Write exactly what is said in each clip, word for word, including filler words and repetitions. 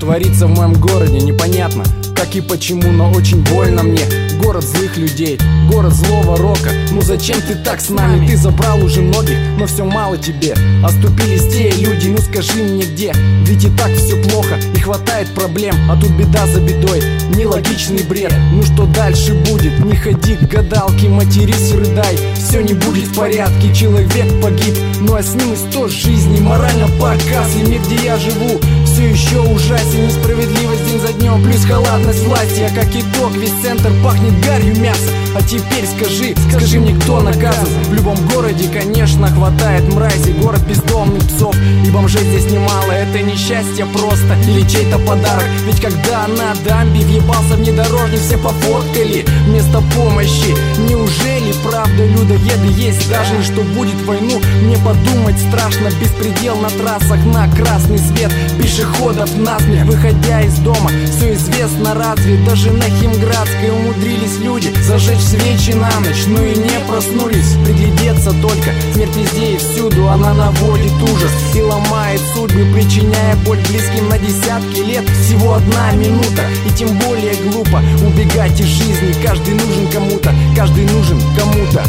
творится в моем городе, непонятно как и почему, но очень больно мне. Город злых людей, город злого рока. Ну зачем ты так с нами? Ты забрал уже многих, но все мало тебе. Оступились те люди, ну скажи мне где. Ведь и так все плохо, и хватает проблем, а тут беда за бедой, нелогичный бред. Ну что дальше будет? Не ходи к гадалке, матерись, рыдай. Все не будет в порядке, человек погиб, ну а с ним и сто жизней. Морально показ, и мир, где я живу, все еще ужасен. Несправедливость день за днем, плюс халатность власти. А как итог, весь центр пахнет гарью мяса. А теперь скажи, скажи мне, кто наказан? В любом городе, конечно, хватает мрази. Город бездомных псов, и бомжей здесь немало. Это несчастье просто или чей-то подарок? Ведь когда на дамбе въебался внедорожник, все пофоткали вместо помощи. Неужели правда людоеды есть? Даже и что будет в войну, мне подумать страшно. Беспредел на трассах, на красный свет пешеходов насмех, выходя из дома. Все известно разве? Даже на Химградской умудрились люди зажечь свечи на ночь, ну и не проснулись. Приглядеться только, смерть везде и всюду, она наводит ужас и ломает судьбы, причиняя боль близким на десятки лет. Всего одна минута, и тем более глупо убегать из жизни. Каждый нужен кому-то, каждый нужен кому-то.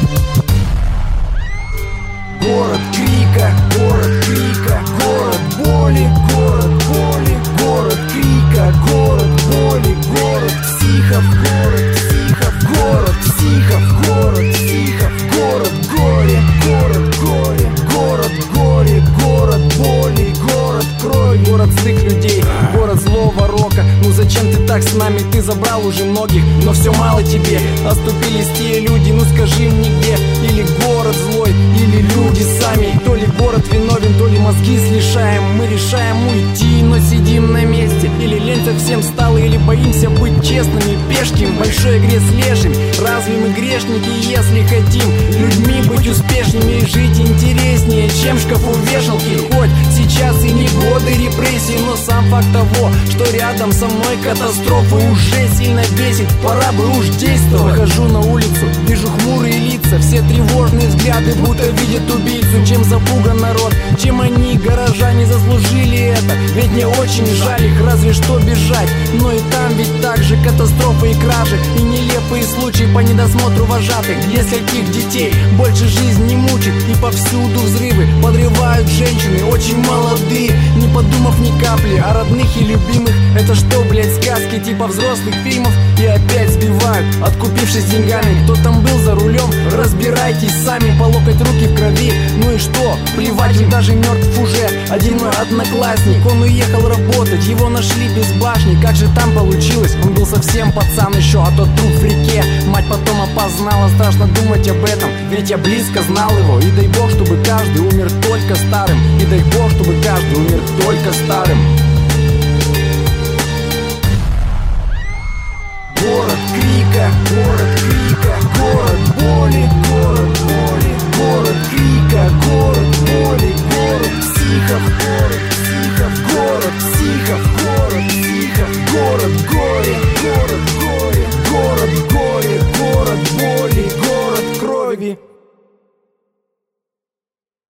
Город крика, город крика, город боли, город боли, город крика, город боли, город психов, город психов, город психов, город психов, город горе, город горе, город горе, город боли, город крови, город злых людей, город злого рока. Ну зачем ты так с нами? Ты забрал уже многих, но все мало тебе. Оступились те люди, ну скажи мне где. Или город злой, или люди сами. То ли город виновен, то ли мозги слишаем. Мы решаем уйти, но сидим на месте. Или лень совсем стала, или боимся быть честными. Пешки в большой игре с лешими. Разве мы грешники, если хотим людьми быть успешными и жить интереснее, чем в шкафу вешалки? Хоть сейчас и не годы репрессий, но сам факт того, что рядом со мной катастрофа, уже сильно бесит. Пора бы уж действовать. Выхожу на улицу, вижу хмурые лица, все тревожные взгляды, будто видят убийцу. Чем запуган народ, чем они, горожане, заслужили это? Ведь мне очень жаль их, разве что бежать. Но и там ведь так же катастрофы и кражи, и нелепые случаи по недосмотру вожатых. Нескольких детей больше жизнь не мучит, и повсюду взрывы подрывают женщины, очень молодые, не подумав ни капли о родных и любимых. Это что, блять, сказки типа взрослых фильмов? И опять сбивают, откупившись деньгами. Кто там был за рулем? Разбирайтесь сами, по локоть руки в крови. Ну и что? Плевать, он даже мертв уже. Один мой одноклассник, он уехал работать, его нашли без башни. Как же там получилось? Он был совсем пацан еще, а тот труп в реке. Мать потом опознала, страшно думать об этом, ведь я близко знал его. И дай бог, чтобы каждый умер только старым. И дай бог, чтобы каждый умер только старым. Город крика, город